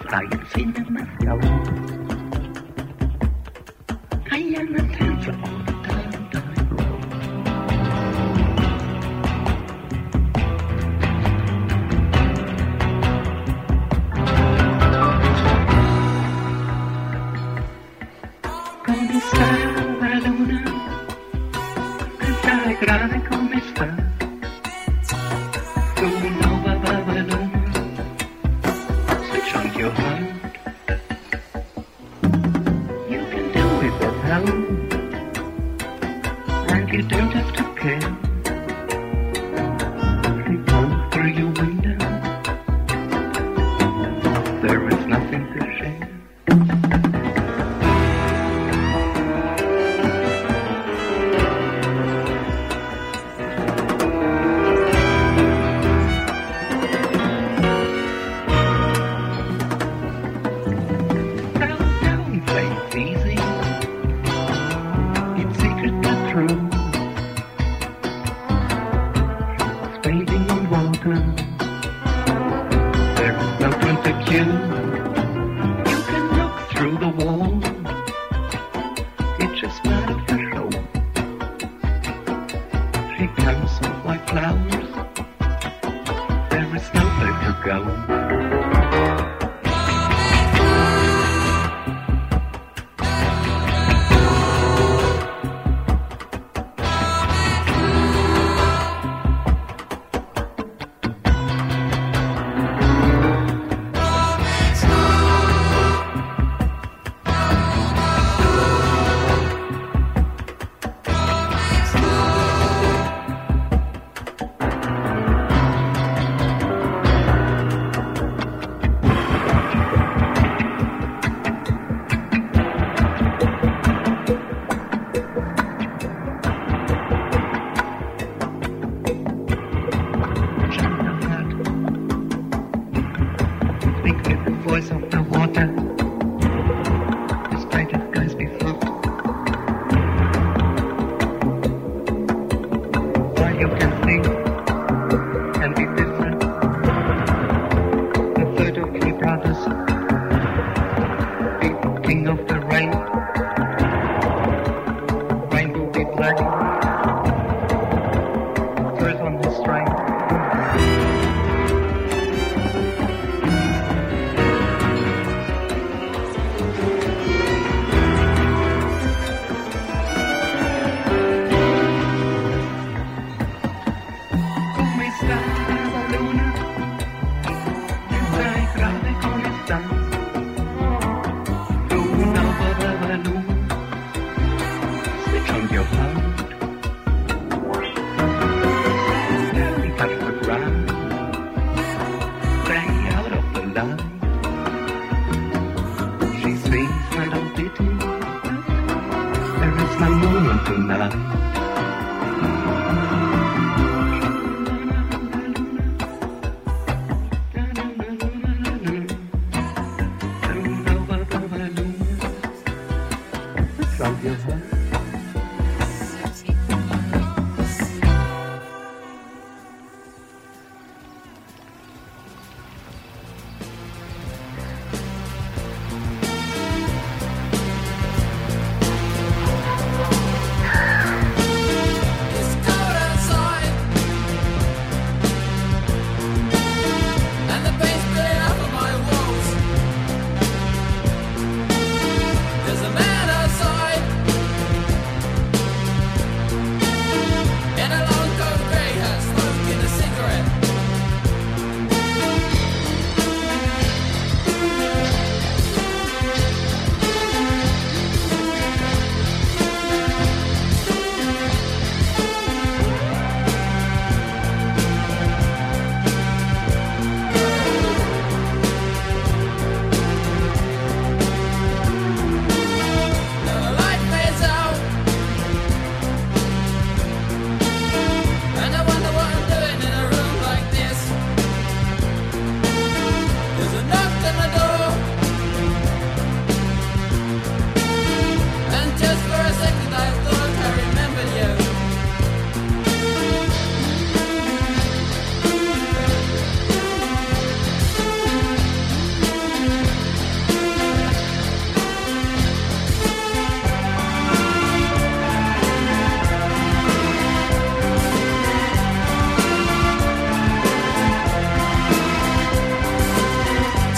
Hay el cinema show. Hay en the center all the time road. Come sta la luna? Cantare grave come sta? Your heart. You can do it at home, and you don't have to care. Look out through your window, there is nothing to share.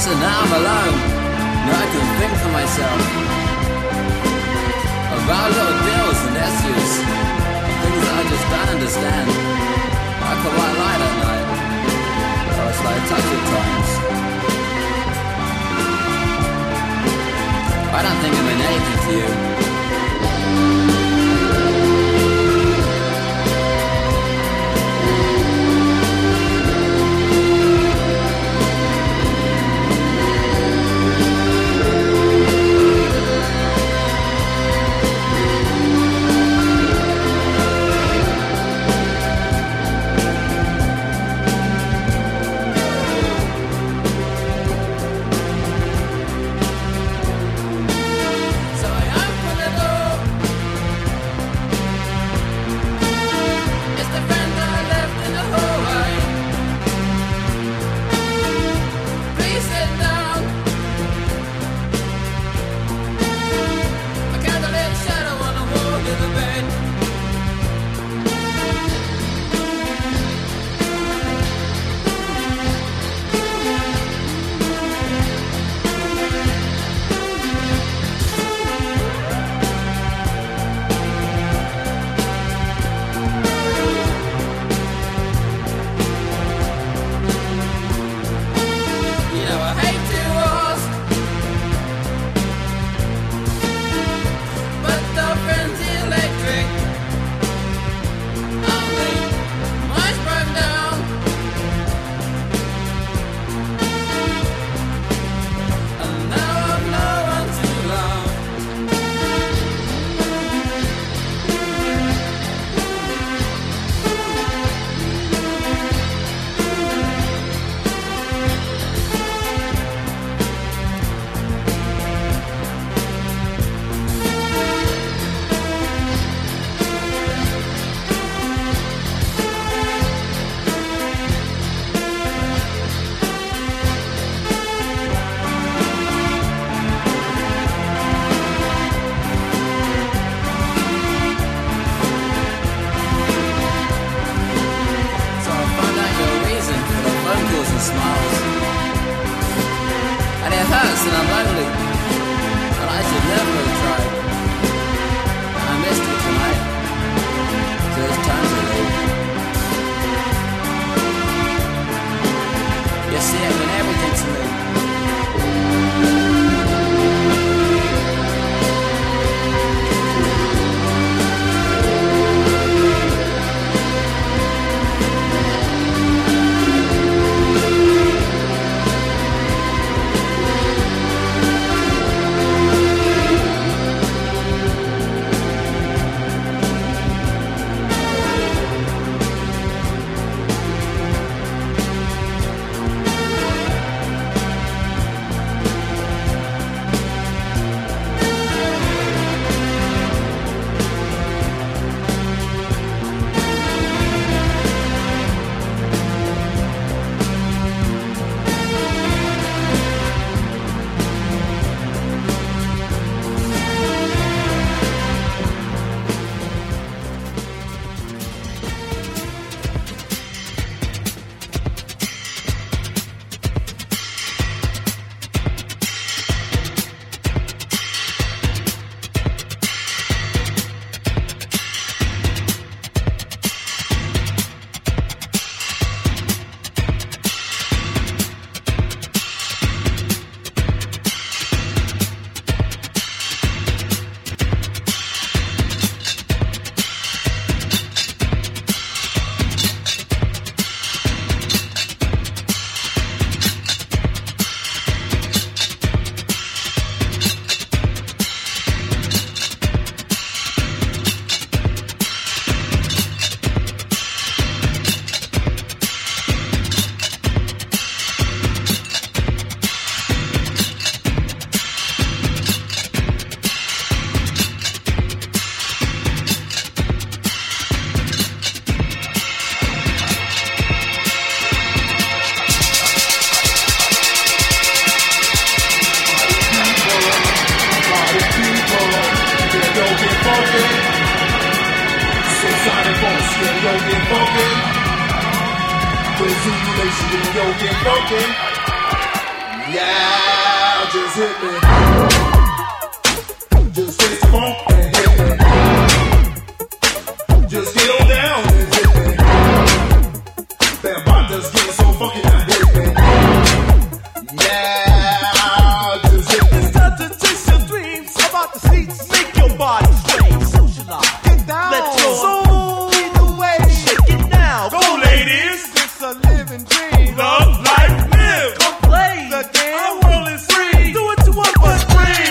So now I'm alone. Now I can think for myself about little deals and issues, things that I just don't understand. I can white light at night, or it's like touch at times. I don't think I mean anything to you. And I'm lonely, but I should never have tried. And I missed you tonight, so it's time to leave. You see, it meant everything to me. Yeah, just hit me. Just hit the phone and hit me. Just get on down and hit me. That bot just getting so funky and hit me. Yeah, just hit me. It's time to chase your dreams about the seats. Make your body sway. Socialize. Get down. Let your soul lead the way. Shake it now. Go, ladies. It's a living dream. Love, life, live. Come play the game. Our world is free. Do what you want, but free.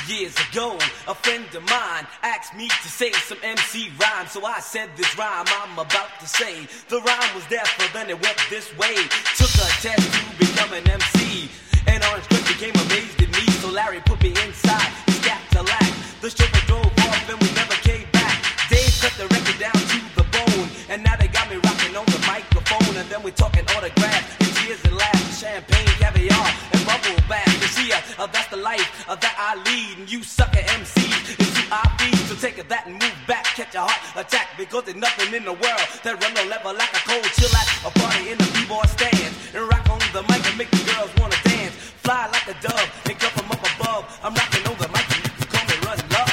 Years ago, a friend of mine asked me to say some MC rhyme, so I said this rhyme I'm about to say. The rhyme was there, but then it went this way. Took a test to become an MC, and Orange Cliff became amazed at me, so Larry put me inside. He snapped a laugh. The chauffeur drove off and we never came back. Dave cut the record down to the bone, and now they got me rocking on the microphone. And then we talking autographs and tears and laughs, champagne, caviar, and bubble bath. You see, that's the life that I lead, and you sucker MCs is who I feed. So take that and move back, catch a heart attack, because there's nothing in the world that run no level like a cold chill at a party in the b-boy stand, and rock on the mic and make the girls wanna dance, fly like a dove and come from up above. I'm rocking on the mic and you can call me Run Love.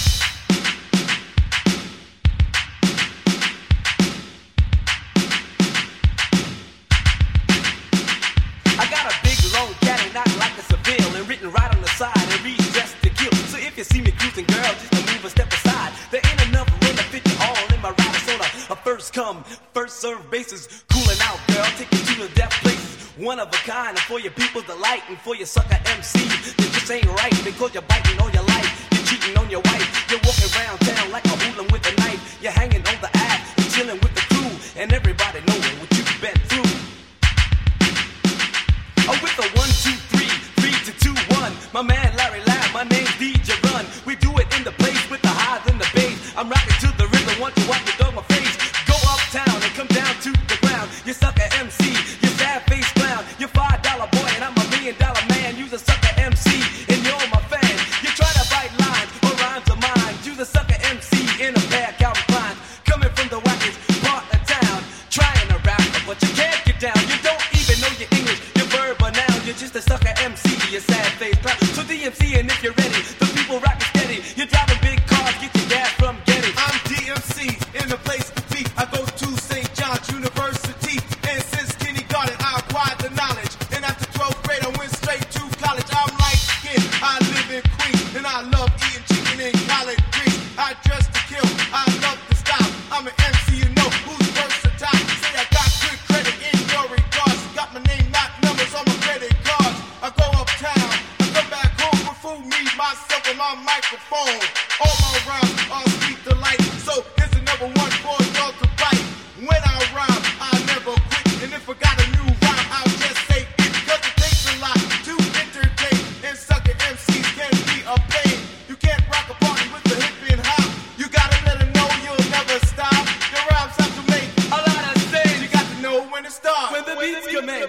I got a big long caddy, not like a Seville, and written right on the side and reads just to kill. So if you see me cruising, girl, just to move a step aside. There ain't enough room to fit you all in my ride. It's on a first come, first serve basis. Cooling out, girl, take you to the death places. One of a kind, and for your people's delight, and for your sucker MCs that just ain't right, because you're biting all your life. You're cheating on your wife. You're walking around town like a hooligan with a knife. You're hanging on the ass, you're chilling with the crew, and everybody knowing what you've been through. Oh, with a 1, 2, 3, 3 to 2, 1. My man Larry Lab, my name's DJ Run. We do it in the place with the highs and the bass. I'm rocking to the rhythm, want you watch me throw my face. Go uptown and come down to the ground. You sucker MC, you sad face clown. You're $5 boy and I'm $1 million man. You's a sucker MC and you're my fan. You try to bite lines or rhymes of mine. You's a sucker MC in a pair of Calvin Kleins. Coming from the wackest part of town, trying to rap, but you can't get down. You don't even know your English, your verb or noun. You're just a sucker MC, you sad face clown. So DMC, and if you're ready, the people rockin' steady. You're driving big cars, get your gas from Getty. I'm DMC in the place to be. I go to St. John's University, and since kindergarten I acquired the knowledge. And after 12th grade I went straight to college. I'm light skinned, I live in Queens, and I love eating chicken and collard greens. I dress to kill, I love the style. I'm an MC, you know who's versatile. Say I got good credit in your regards. Got my name, not numbers on my credit cards. I go uptown, I come back home with food, me, myself, and my microphone. All my rhymes are sweet delight. So here's another one for y'all to bite. When I rhyme, I never quit. And if I got a new rhyme, I'll just say it. Cause it takes a lot to entertain. And sucker MCs can be a pain. You can't rock a party with the hip and hop. You gotta let them know you'll never stop. Your rhymes have to make a lot of sense. You got to know when to start. When the beats come in.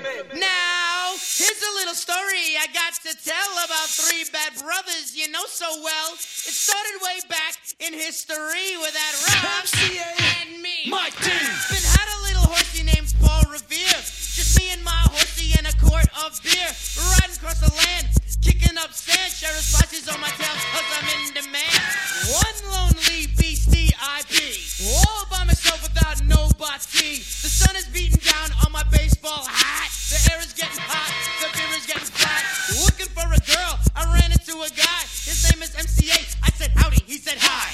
Now, here's a little story I got to tell about 3 bad brothers you know so well. It started way back in history with that Rob and me. Mike D. Been had a little horsey named Paul Revere. Just me and my horsey and a quart of beer. Riding across the land, kicking up sand. Sheriff's posses on my tail cause I'm in demand. One lonely beastie I be. All by myself without nobody. The sun is beating down on my baseball hat. The air is getting hot, the beer is getting flat. Looking for a girl, I ran into a guy. His name is MCA. I said howdy, he said hi.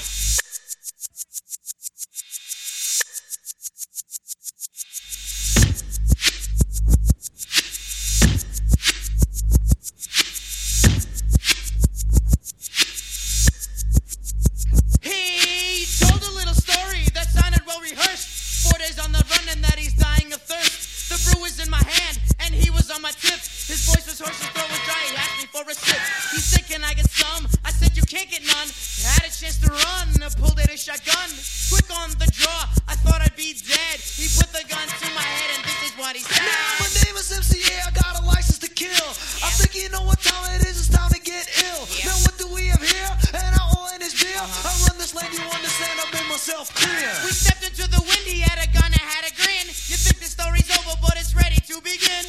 He told a little story that sounded well rehearsed. 4 days on the run and that he's dying of thirst. The brew was in my hand and he was on my tip. His voice was hoarse, his throat was dry. He asked me for a sip. He said, can I get some? I said, you can't get none. Had a chance to run, pulled out a shotgun. Quick on the draw, I thought I'd be dead. He put the gun to my head and this is what he said. Now my name is MCA, I got a license to kill. I think you know what time it is, it's time to get ill. Now what do we have here? And I all in this beer. I run this land, you understand, I made myself clear. We stepped into the wind, he had a gun, I had a grin. You think the story's over, but it's ready to begin.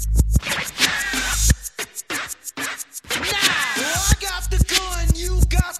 Well, I got the gun, you got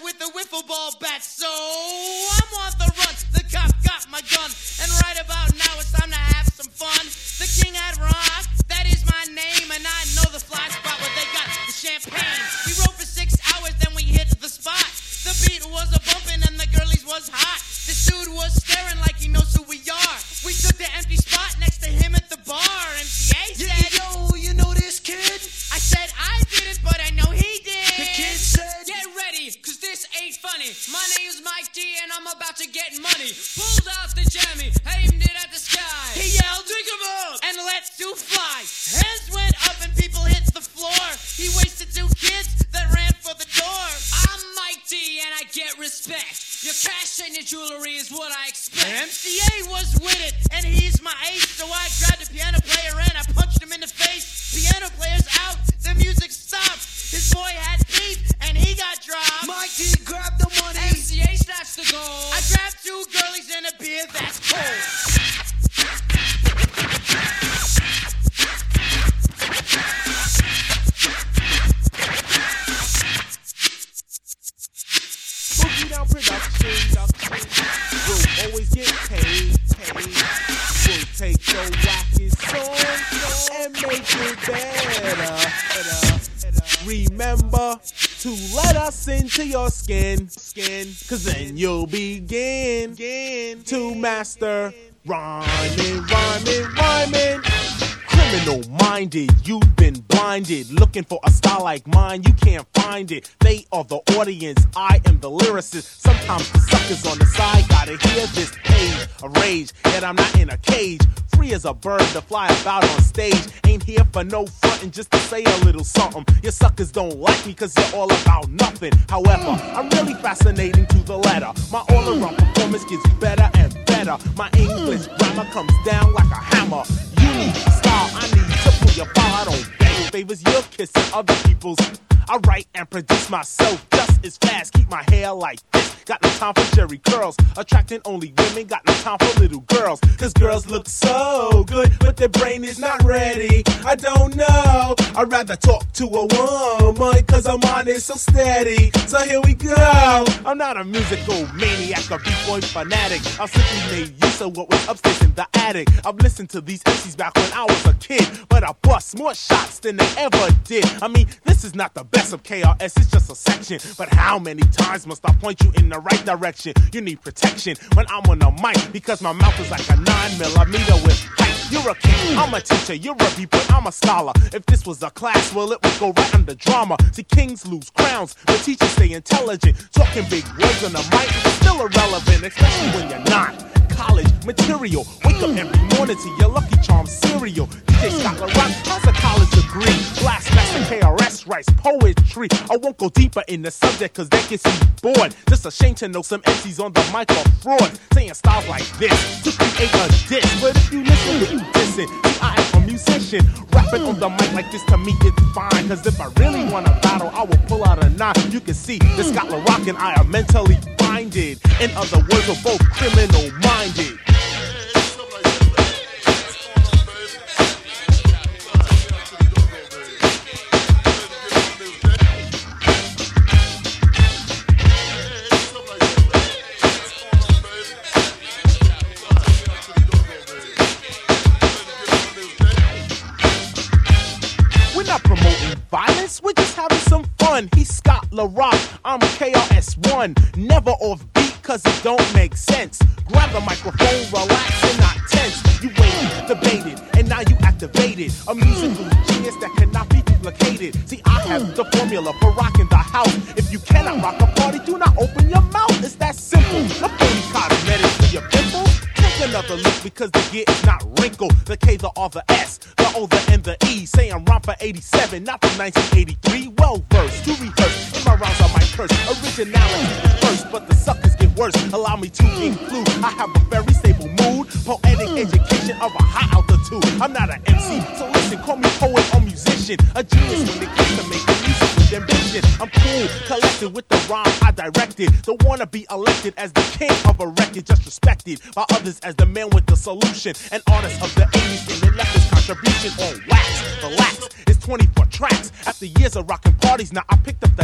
with a wiffle ball bat. So I'm on the run. The cop got my gun. And right about now it's time to have some fun. The king had rock, that is my name. And I know the fly spot where they got the champagne. We rode for 6 hours, then we hit the spot. The beat was a bumpin' and the girlies was hot. This dude was staring like he knows who we are. We took the empty spot next to him at the bar. MCA said, Yo, you know this kid? I said I didn't, but I know he did. The kid said, Get ready, cause this ain't funny. My name's Mike D and I'm about to get money. Pulled out the jammy, aimed it at the sky. He yelled, drink 'em up, and let two fly. Hands went up and people hit the floor. He wasted 2 kids that ran for the door. I'm Mike D and I get respect. Your cash and your jewelry is what I expect. MCA was with it, and he's my ace. So I grabbed the piano player and I punched him in the face. Piano player's out, the music stopped. His boy had beef and he got dropped. Mike D grabbed the money. MCA snatched the gold. I grabbed 2 girlies and a beer that's cold. Boogie Down Production will always get paid. We'll take your wackest song and make it better. Remember to let us into your skin, cause then you'll begin to master rhyming. Criminal minded, you've been blinded. Looking for a style like mine, you can't find it. They are the audience, I am the lyricist. Sometimes the suckers on the side gotta hear this page of rage. Yet I'm not in a cage, free as a bird to fly about on stage. Ain't here for no frontin', just to say a little something. Your suckers don't like me cause you're all about nothing. However, I'm really fascinating to the letter. My all-around performance gets better and better. My English grammar comes down like a hammer. You need a style, I need to pull your file. I don't beg favors, you're kissing other people's. I write and produce myself just as fast. Keep my hair like this. Got no time for jerry curls. Attracting only women. Got no time for little girls. Cause girls look so good, but their brain is not ready. I don't know. I'd rather talk to a woman. Cause I'm on it so steady. So here we go. I'm not a musical maniac or b-boy fanatic. I simply made use of what was upstairs in the attic. I've listened to these MCs back when I was a kid. But I bust more shots than they ever did. I mean, this is not the best of KRS, it's just a section. But how many times must I point you in the right direction? You need protection when I'm on the mic, because my mouth is like a 9mm with height. You're a king, I'm a teacher, you're a beat, but I'm a scholar. If this was a class, well, it would go right under drama. See, kings lose crowns, but teachers stay intelligent. Talking big words on the mic is still irrelevant, especially when you're not. College material, wake up every morning to your Lucky Charms cereal. DJ Scott LaRock has a college degree. Blast Master KRS writes poetry. I won't go deeper in the subject cause that gets you bored. Just a shame to know some MCs on the mic are fraud, saying styles like this to create a diss. But if you listen, then you listen. See, I am a musician. Rapping on the mic like this to me it's fine. Cause if I really want to battle, I will pull out a 9. You can see that Scott LaRock and I are mentally minded. In other words, we're both criminal minded. We're not promoting violence, we're just having some fun. He's Scott LaRock, I'm KRS-One. Never off beat cause it don't make sense. Grab the microphone, relax and not tense. You waited, debated, and now you activated a musical genius that cannot be duplicated. See, I have the formula for rocking the house. If you cannot rock a party, do not open your mouth. It's that simple. The phony cosmetics for your pimples. Take another look because the gear is not wrinkled. The K, the R, the S, the O, the N, the E. Say I'm rhyme for 87, not for 1983. Well versed, to rehearse. In my rhymes I might curse. Originality is first, but the suckers get worse. Allow me to include, I have a very stable mood. Poetic education of a high altitude. I'm not an MC, so listen, call me poet or musician. A genius when it comes to making music with ambition. I'm cool, collected with the rhyme I directed. Don't wanna be elected as the king of a record, just respected by others as the man with the solution. An artist of the 80s and left his contribution on wax. The lax is 24 tracks. After years of rocking parties, now I picked up the knack.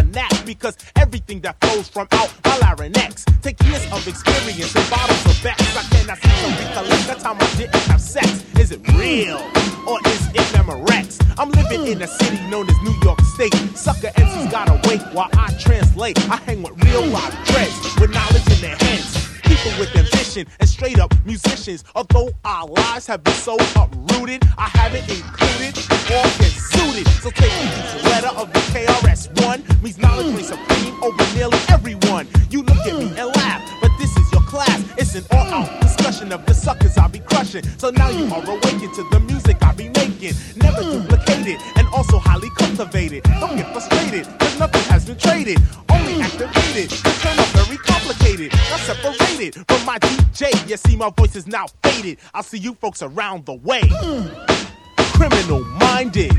because everything that flows from out my larynx take years of experience and bottles of Bex. I cannot see some recollect the time I didn't have sex. Is it real or is it Memorex? I'm living in a city known as New York State. Sucker MCs gotta wait while I translate. I hang with real live dreads with knowledge in their heads. People with ambition and straight up musicians. Although our lives have been so uprooted, I haven't included or been suited. So take each letter of the KRS-One means knowledge reigns supreme over nearly everyone. You look at me and laugh, but this is your class. It's an all-out discussion of the suckers I be crushing. So now you are awakened to the music I be making. Never duplicated and also highly cultivated. Don't get frustrated, cause nothing has been traded. Only activated, the turn up very complicated. Not separated from my DJ. You see my voice is now faded. I'll see you folks around the way. Criminal minded.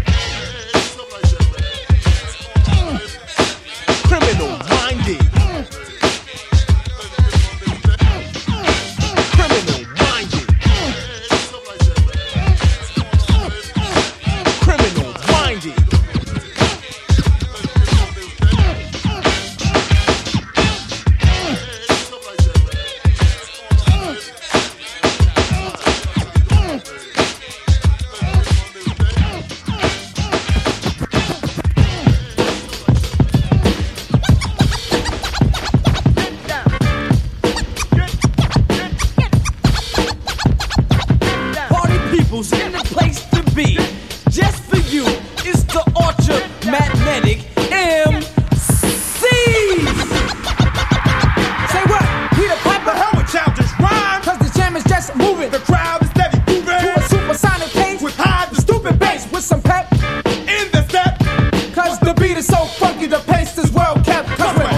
Criminal minded. Criminal minded. Criminal minded. In the place to be, just for you, it's the Ultra Magnetic MC. Say what? We the Piper. Hell with childish rhyme. Cause the jam is just moving. The crowd is steady moving. To a supersonic pace With high the stupid bass with some pep. in the step. Cause the beat is so funky, the pace is well kept. Cause we're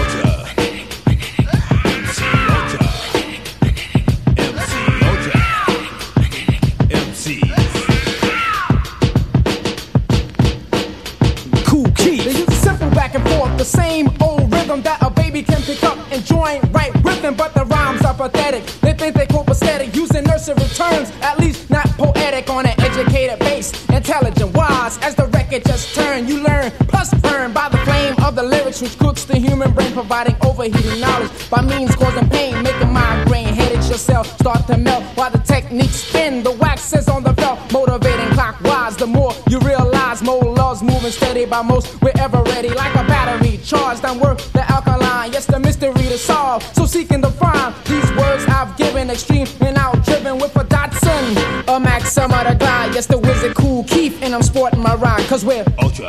the same old rhythm that a baby can pick up and join right with them, but the rhymes are pathetic. They think they copacetic, using nursery terms, at least not poetic on an educated base. Intelligent, wise, as the record just turned, you learn, plus burn by the flame of the lyrics, which cooks the human brain, providing overheating knowledge by means causing pain, making migraine headaches yourself start to melt while the techniques spin. The wax is on the belt, motivating clockwise. The more you realize, more love's moving steady by most. We're ever ready like a battery charged and work the alkaline. Yes, the mystery to solve. So seeking to find these words I've given, extreme and out driven with a Datsun, a Maxima to glide. Yes, the wizard Cool Keith, and I'm sporting my rhyme, cause we're Ultra.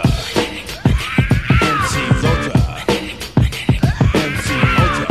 MC's Ultra. MC Ultra.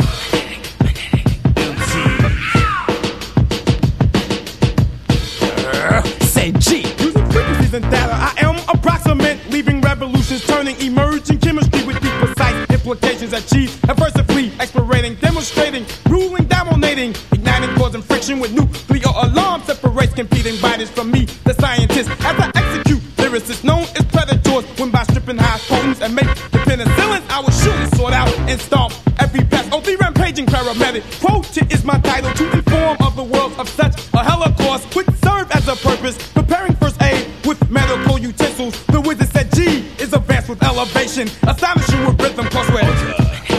MC. Say G. Using frequencies and data, I am approximate, leaving revolutions, turning emerging chemistry with deep precise implications achieved. Adversively explorating, demonstrating, ruling, dominating, igniting, causing friction with nuclear alarm, separates competing bodies from me, the scientist. As I execute lyricists known as predators, when by stripping high potents and make the penicillins, I will shoot and sort out and stomp every pest. Oh, the rampaging paramedic. Quoted is my title to inform of the world of such a holocaust, which serve as a purpose, preparing first aid with medical utensils. The wizard said G is advanced with elevation, astonishing with rhythm, cause we're Ultra.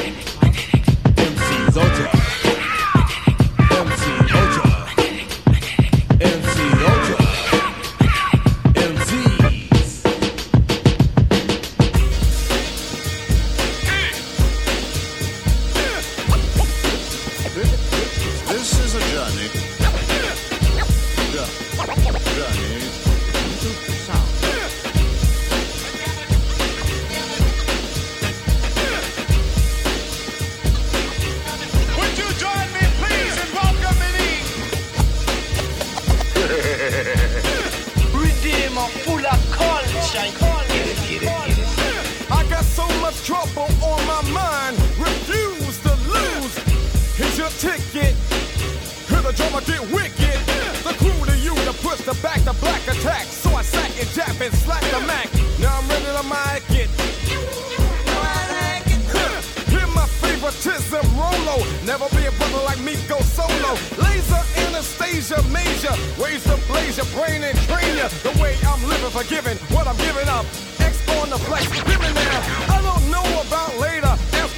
MC's Ultra. MC's Ultra. MC's Ultra. MC's. This is a journey. Journey into sound. Would you join me, please, in welcoming Redeemer full of culture. I got so much trouble on my mind. Refuse to lose. Here's your ticket. Hear the drummer get wicked. The crew to you to push the back the black attack. So I sack and jab and slack the Mac. Now I'm ready to mic it. Hear my favoritism, Rolo. Never be a brother like me, go solo. Laser Anastasia major. Ways to blaze your brain and train you. The way I'm living, forgiving what I'm giving up. X on the flex, giving now. I don't know about later. After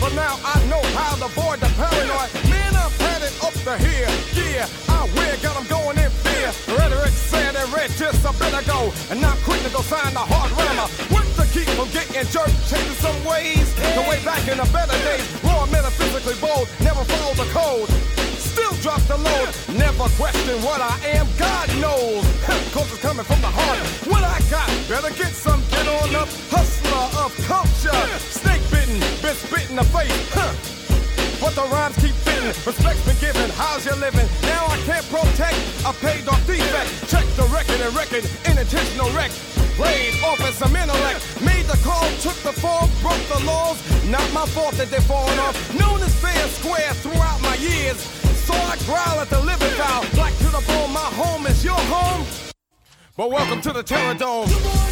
to go, and not quick to go sign the hard rammer. Work to keep from getting jerked, changing some ways. The way back in the better days, raw metaphysically bold, never follow the code. Still drop the load, never question what I am, God knows. Cause it's coming from the heart. What I got, better get some, get on up. Hustler of culture, snake bitten, been spitting the face. But the rhymes keep fitting, respect's been given, how's you living? Now I can't protect a paid off defect. Check the record and record, intentional wreck. Played off as some intellect, made the call, took the fall, broke the laws. Not my fault that they're falling off. Known as fair and square throughout my years. So I growl at the living foul. Black to the bone, my home is your home. But welcome to the Terror Dome.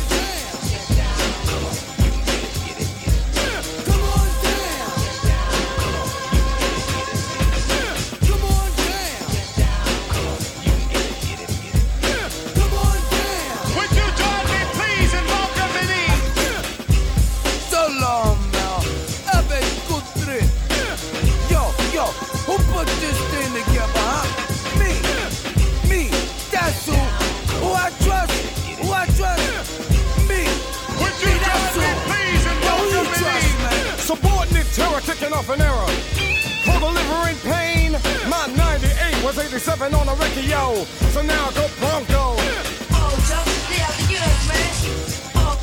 Subordinate terror kicking off an era. For delivering pain, my 98 was 87 on a record, yo. So now go Bronco. Oh, Joe, they have to get us, man. Oh,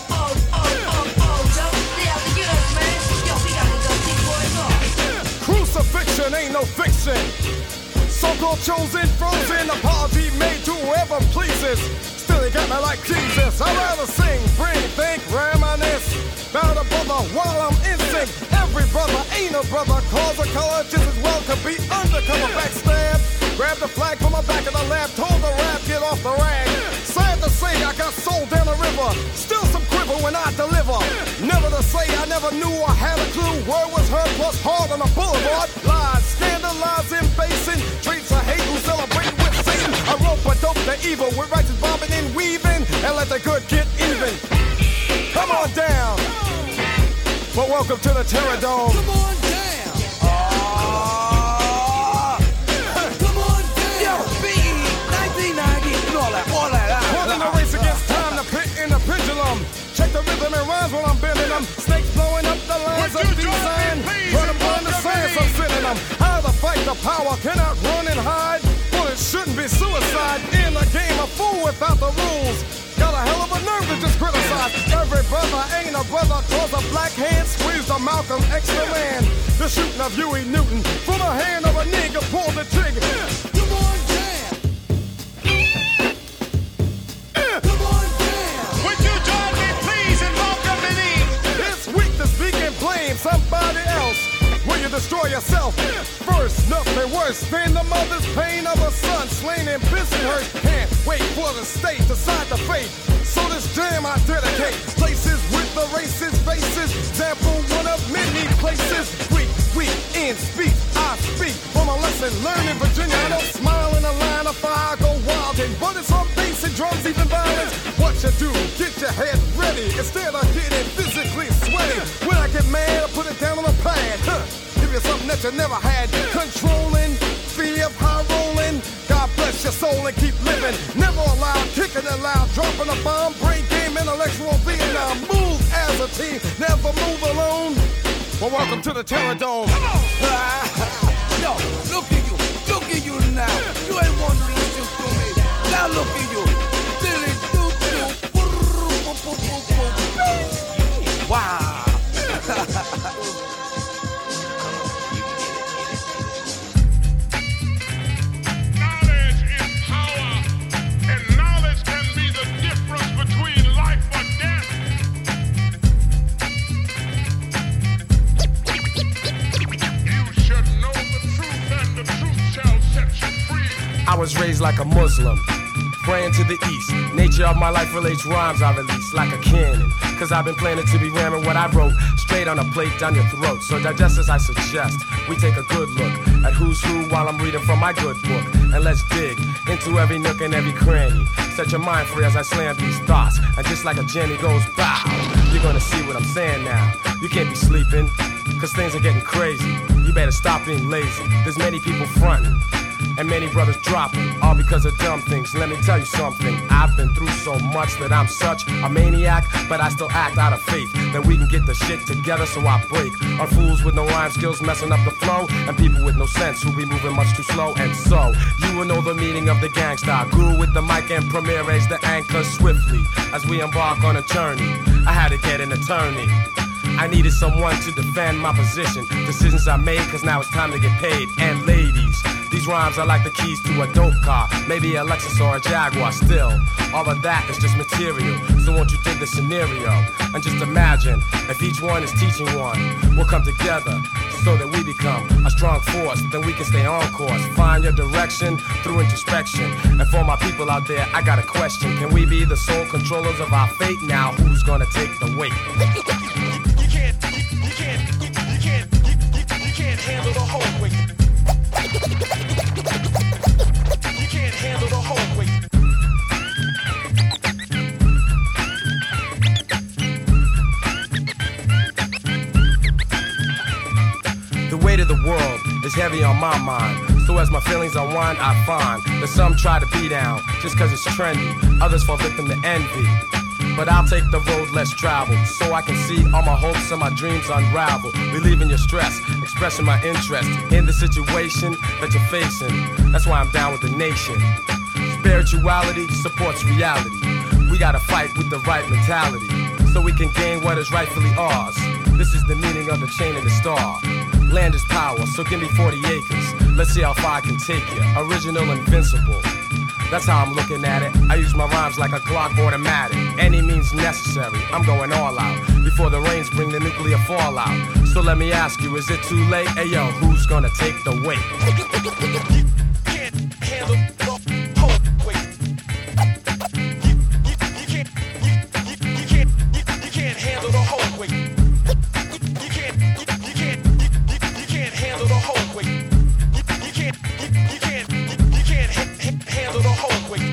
Joe, they have to get us, man. Yo, we gotta go see boys off. Crucifixion ain't no fiction. So-called chosen, frozen, apology made to whoever pleases. Still he got me like Jesus. I'd rather sing, bring, think, reminisce about a brother while I'm in sync. Every brother ain't a brother, cause a color just as well could be undercover backstab. Grab the flag from the back of the lab, told the rap, get off the rag. Sad to say, I got sold down the river. Still some quiver when I deliver. Never to say I never knew or had a clue. Word was heard plus hard on the boulevard. Lies, scandalizing, basing, traits of hate who celebrate with Satan. I rope a dope the evil with righteous bobbing and weaving, and let the good get even. Come on down. But welcome to the Terror Dome. Come on down. Come on down. Yo, BE, 1990, and all that. Running a race against time, the pit in the pendulum. Check the rhythm and rhymes while I'm bending them. Snakes blowing up the lines of design. Try to find the science I'm sending them. How to fight the power, cannot run and hide. Well, it shouldn't be suicide. In the game, a fool without the rules. Got a hell of a nerve to just criticize. Every brother ain't a brother, cause a black hand squeezed a Malcolm X the man. The shooting of Huey Newton from the hand of a nigga pulled the trigger. Come on down. Come on down. Would you join me, please, and welcome me in? It's weak to speak and blame somebody else. Will you destroy yourself? First, nothing worse than the mother's pain of a son slain in Bensonhurst. Can't wait for the state to side the fate. So this jam I dedicate. Places with the racist faces. Example one of many places. Weak in speech. I speak from a lesson learned in Virginia. I don't smile in a line of fire, go wild and but it's on bass and drums, even violence. What you do? Get your head ready instead of getting physically sweaty. When I get mad, I put it down on a pad. Give you something that you never had. Controlling, fear of high rolling. God bless your soul and keep living. Never allowed, kicking it loud, dropping a bomb, brain game, intellectual Vietnam. Move as a team, never move alone. Well, welcome to the Terror Dome. Come on. Yo, look at you now. You ain't want to listen to me. Now look at you. Wow. Knowledge is power, and knowledge can be the difference between life or death. You should know the truth, and the truth shall set you free. I was raised like a Muslim, praying to the east. Nature of my life relates rhymes I release like a cannon. Cause I've been planning to be ramming what I wrote straight on a plate down your throat. So digest as I suggest, we take a good look at who's who while I'm reading from my good book. And let's dig into every nook and every cranny. Set your mind free as I slam these thoughts. And just like a Jenny goes bow, you're gonna see what I'm saying now. You can't be sleeping, cause things are getting crazy. You better stop being lazy. There's many people fronting, and many brothers dropping, all because of dumb things. Let me tell you something, I've been through so much that I'm such a maniac, but I still act out of faith that we can get the shit together, so I break on fools with no rhyme skills messing up the flow, and people with no sense who be moving much too slow. And so, you will know the meaning of the gangsta. Grew with the mic and Premier raised the anchor swiftly as we embark on a journey. I had to get an attorney. I needed someone to defend my position. Decisions I made, cause now it's time to get paid. And ladies, these rhymes are like the keys to a dope car, maybe a Lexus or a Jaguar. Still, all of that is just material, so won't you dig the scenario? And just imagine, if each one is teaching one, we'll come together so that we become a strong force. Then we can stay on course, find your direction through introspection. And for my people out there, I got a question. Can we be the sole controllers of our fate? Now who's gonna take the weight? You can't handle the whole weight. You can't handle the whole weight. The weight of the world is heavy on my mind. So as my feelings unwind, I find that some try to be down just cause it's trendy. Others fall victim to envy. But I'll take the road less traveled, so I can see all my hopes and my dreams unravel. Relieving your stress, expressing my interest in the situation that you're facing. That's why I'm down with the nation. Spirituality supports reality. We gotta fight with the right mentality, so we can gain what is rightfully ours. This is the meaning of the chain and the star. Land is power, so give me 40 acres. Let's see how far I can take you. Original, invincible. That's how I'm looking at it. I use my rhymes like a Glock automatic. Any means necessary, I'm going all out. Before the rains bring the nuclear fallout. So let me ask you, is it too late? Hey yo, who's gonna take the weight? You can't handle the whole weight. You can't handle the whole weight. You can't handle the whole weight. You can't handle the whole weight.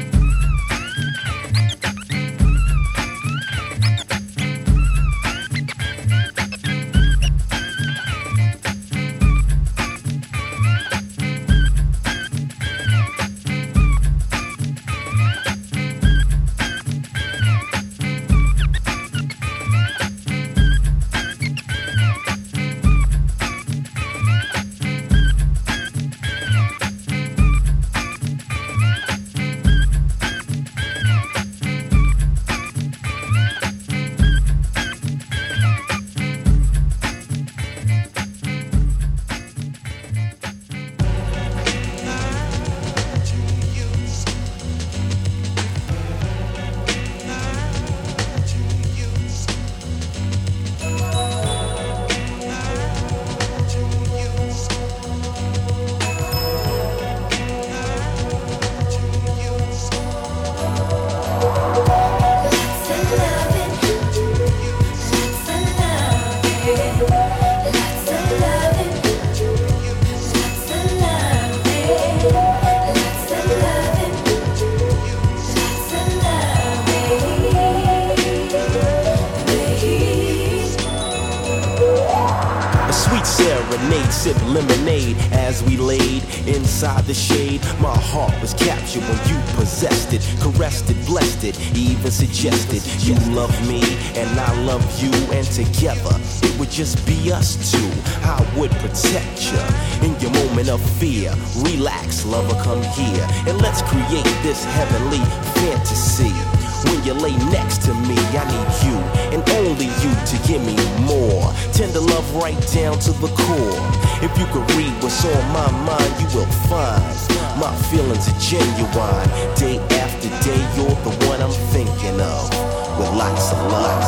serenade, sip lemonade as we laid inside the shade. My heart was captured when you possessed it, caressed it, blessed it, even suggested you love me and I love you, and together it would just be us two. I would protect you in your moment of fear. Relax, lover, come here and let's create this heavenly fantasy. When you lay next to me, I need you and only you to give me more. Tender love right down to the core. If you could read what's on my mind, you will find my feelings are genuine. Day after day, you're the one I'm thinking of. With lots of love.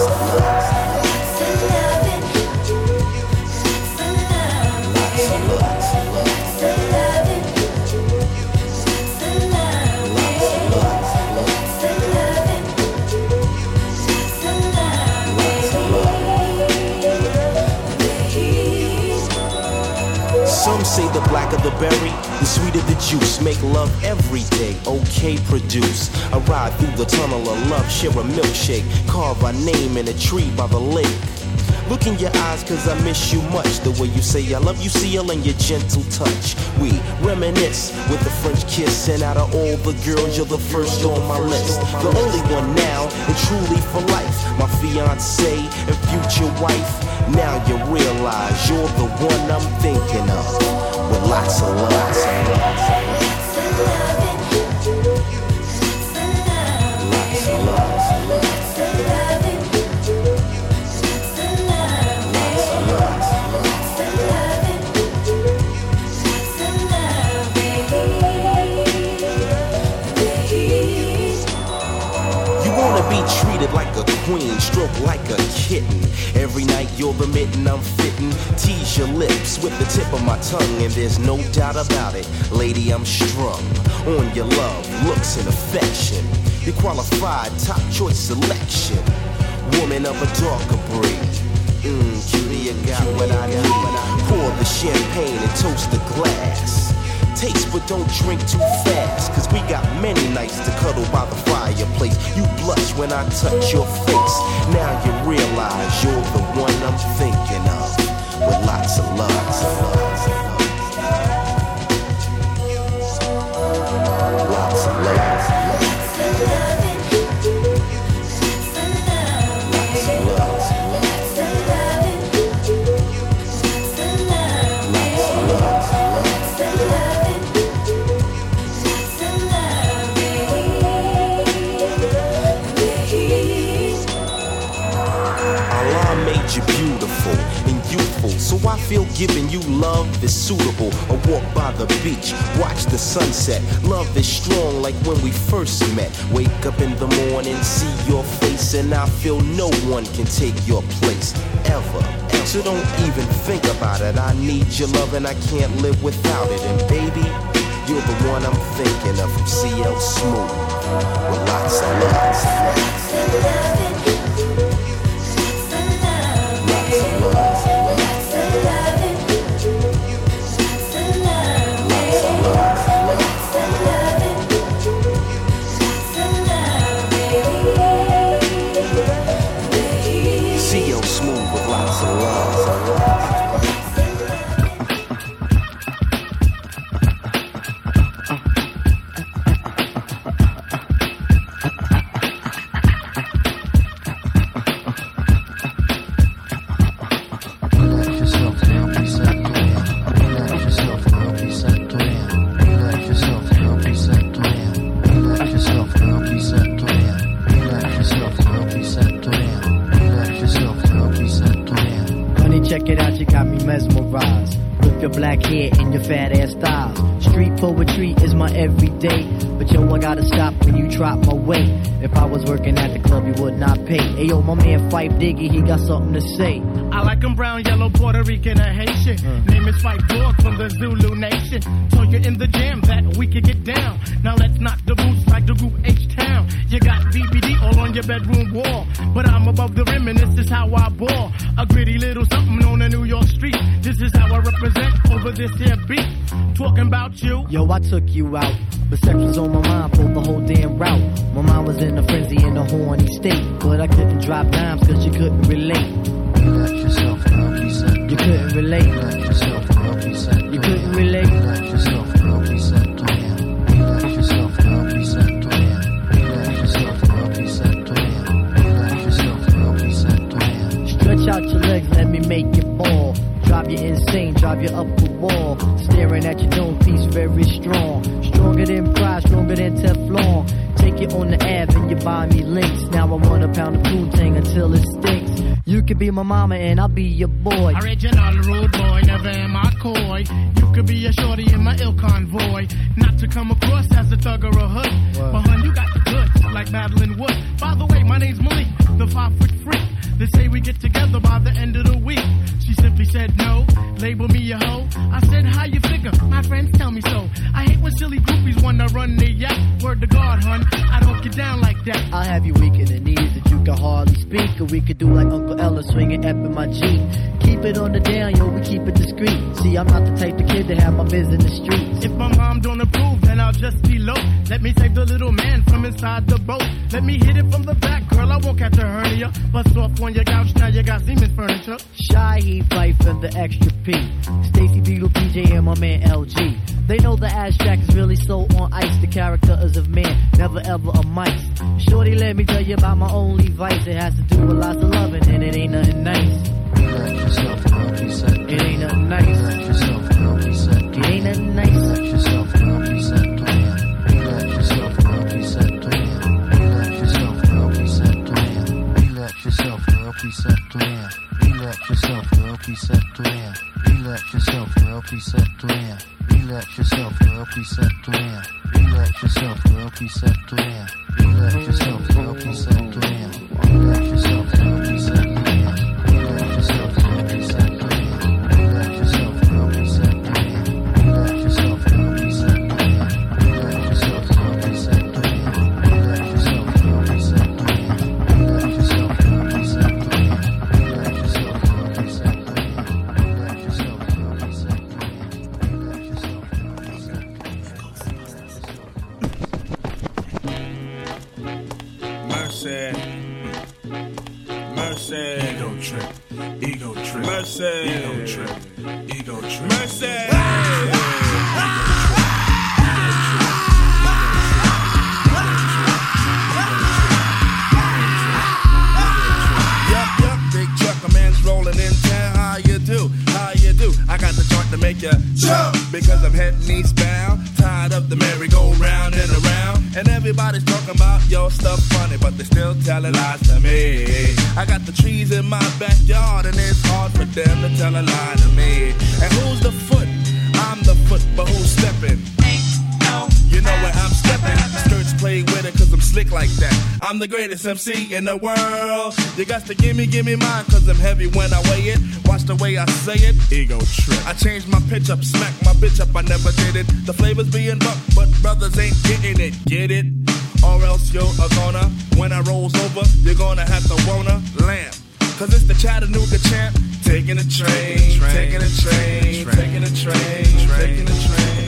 Lots of loving. Lots of love. Some say the blacker the berry, the sweeter the juice. Make love every day, okay, produce. I ride through the tunnel of love, share a milkshake, carve our name in a tree by the lake. Look in your eyes, cause I miss you much. The way you say I love you, seal, and your gentle touch. We reminisce with a French kiss, and out of all the girls, you're the first on my list. The only one now, and truly for life. My fiance and future wife. Now you realize you're the one I'm thinking of. With lots of love. Lots of love. Be treated like a queen, stroked like a kitten. Every night you're the mitten I'm fitting. Tease your lips with the tip of my tongue, and there's no doubt about it, lady, I'm strung on your love, looks and affection. You're qualified, top choice selection. Woman of a darker breed. Cutie, you got what I need. Pour the champagne and toast the glass. Taste but don't drink too fast, cause we got many nights to cuddle by the fireplace. You blush when I touch your face. Now you realize you're the one I'm thinking of. With lots of love. Lots of love. Lots of love. You're beautiful and youthful, so I feel giving you love is suitable. A walk by the beach, watch the sunset. Love is strong like when we first met. Wake up in the morning, see your face, and I feel no one can take your place ever. So don't even think about it. I need your love and I can't live without it. And baby, you're the one I'm thinking of from CL Smooth. With lots of love. Black hair and your fat ass styles. Street poetry is my everyday. But yo, I gotta stop when you drop my way. If I was working at the club, you would not pay. Hey yo, my man Fife Diggy, he got something to say. I like him brown, yellow, Puerto Rican, or Haitian. Name is Fife Dog from the Zulu Nation. Told you in the jam that we could get down. Now let's knock the boots like the group H-Town. You got BBD all on your bedroom wall. But I'm above the rim and this is how I ball. A gritty little something on the New York street. This is how I represent over this here beat. Talking about you. Yo, I took you out. But sex was on my mind for the whole damn route. My mind was in a frenzy in a horny state. But I couldn't drop dimes cause you couldn't relate. You let yourself girl, he said. You couldn't relate. You let yourself girl, he said. You couldn't relate. You let yourself girl, he said. You let yourself girl, he said. You let yourself girl, he said. You let yourself girl, he said. Stretch out your legs, let me make it fall. Drive you insane, drive you up the wall. Staring at your dome piece, very strong. Stronger than pride, stronger than Teflon. Take it on the Ave and you buy me links. Now I want a pound of Poontang until it stinks. You could be my mama and I'll be your boy. Original rude boy, never am I coy. You could be a shorty in my ill convoy. Not to come across as a thug or a hood. But hun, you got the goods, like Madeline Wood. By the way, my name's Malik, the 5-foot freak. They say we get together by the end of the week. She simply said no, label me a hoe. I said, how you figure? My friends tell me so. I hate when silly groupies wanna run their yak. Word to God, hun, I don't get down like that. I'll have you weak in the knees that you can hardly speak. Or we could do like Uncle Ella swinging up in my Jeep. keep it on the down, yo, we keep it discreet. See, I'm not the type of kid to have my biz in the streets. If my mom don't approve, then I'll just be low. Let me save the little man from inside the boat. Let me hit it from the back, girl, I won't catch a hernia. Bust off on your couch, now you got Siemens furniture. Shy, he Fife, and the extra P. Stacy Beagle, PJ, and my man LG. They know the ass track is really so on ice. The character is of man, never ever a mice. Shorty, let me tell you about my only vice. It has to do with lots of loving, and it ain't nothing nice. Relax yourself, girl, please set. It ain't nothing nice. Relax yourself, girl, please set. It ain't nothing nice. Relax yourself, girl, please set. Relax yourself, girl, please set. Relax yourself, girl, please set. Relax yourself, girl, please set. Relax yourself, girl, please set. Relax yourself, girl, please set. Relax yourself, girl, please set. Relax yourself, girl, please set. Relax yourself, girl, please set. Relax yourself, girl, please set. Relax yourself, girl, please set. Relax yourself, girl, please set. Relax yourself, girl, please set. Relax yourself, girl, please set. Relax yourself, girl, please set. Relax yourself, girl, please set. Relax yourself, girl, please set. Relax yourself, girl, please set. Mercy, mercy, ego trip, mercy, ego trip, mercy. Yup, big truck, a man's rolling in town. How you do? I got the joint to make you jump because I'm heading eastbound. Tired of the merry-go-round and around, and everybody's talking about your stuff funny, but they still telling lies to me. I got the trees in my backyard, and it's hard for them to tell a lie to me. And who's the foot? I'm the foot, but who's stepping? You know where I'm stepping. Skirts play with it cause I'm slick like that. I'm the greatest MC in the world. You got to give me mine cause I'm heavy when I weigh it. Watch the way I say it. Ego trip. I changed my pitch up, smack my bitch up, I never did it. The flavor's being bucked, but brothers ain't getting it. Get it? Or else you're gonna, when I rolls over, you're gonna have to wanna lamb. Cause it's the Chattanooga champ. Taking a train, taking a train, taking a train, taking a train.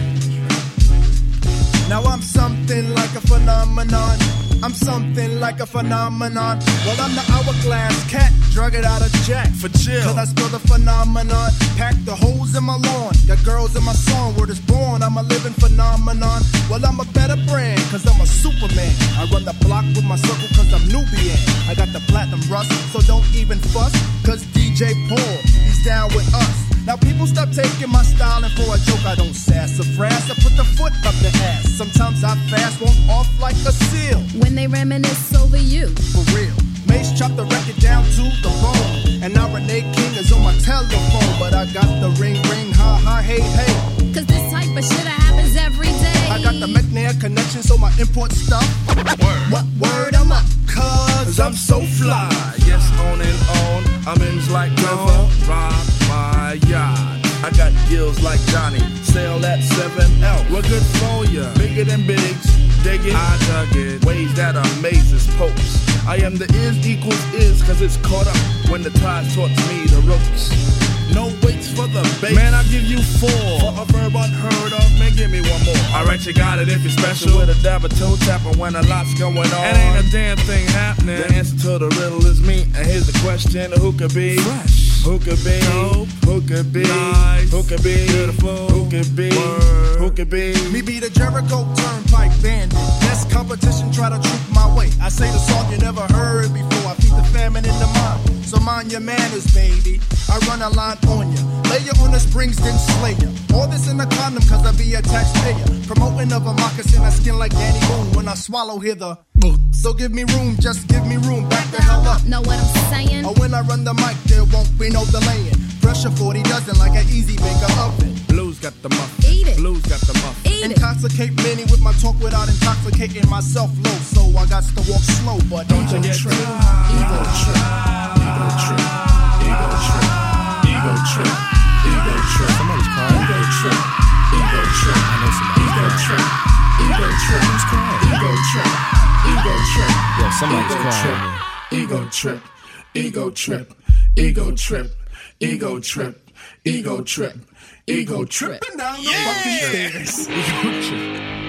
Now I'm something like a phenomenon. I'm something like a phenomenon. Well, I'm the hourglass cat, drug it out of jack. For chill. Cause I spill the phenomenon. Pack the holes in my lawn. Got girls in my song, word is born. I'm a living phenomenon. Well, I'm a better brand, cause I'm a superman. I run the block with my circle cause I'm Nubian. I got the platinum rust, so don't even fuss. Cause DJ Paul, he's down with us. Now people stop taking my style and for a joke I don't sass or frass. I put the foot up the ass. Sometimes I fast, walk off like a seal. When they reminisce over you. For real. Mace chopped the record down to the bone. And now Renee King is on my telephone. But I got the ring, ha ha, hey, hey. Cause this type of shit happens every day. I got the McNair connection, so my import stuff. What word I'm up? Cause I'm so fly. Yes, on and on. I'm in like river. Rock my yacht. I got gills like Johnny. Sail at 7L. We're good for ya. Bigger than bigs. Dig it. I dug it. Ways that amazes popes. I am the is equals is cause it's caught up when the tide taught me the ropes. No waits for the bait. Man, I'll give you 4. For a verb unheard of, man, give me one more. Alright, you got it if you're special. With a dab of toe tapper when a lot's going on. And ain't a damn thing happening. The answer to the riddle is me. And here's the question, who could be fresh? Who could be dope? Who could be nice? Who could be beautiful? Who could be word? Who could be me? Be the Jericho Turnpike Bandit. Best competition, try to troop my way. I say the song you never heard before. I feed the famine in the mind. So mind your manners, baby. I run a line on ya. Lay you on the springs, then slay ya. All this in a condom, cause I be a taxpayer. Promoting of a moccasin, I skin like Danny Boone. When I swallow, hear the so give me room, just give me room. Back the hell up. Know what I'm saying? Or when I run the mic, there won't be no delaying. Pressure 40 dozen like an easy baker oven. Blues got the muffin. Eat it. Blues got the muffin. Eat Intoxicate many with my talk without intoxicating myself low. So I got to walk slow, but don't you get trip. Ego trip. Ego trip. Ego trip. Ego trip. Ego trip. Somebody's crying. Ego trip. Ego trip. I know somebody's ego trip. Ego trip. Who's crying? Ego trip. Ego trip. Yeah, somebody's crying. Ego trip. Ego trip. Ego trip. ego trip, ego trip, ego tripping down the fucking stairs. Ego trip.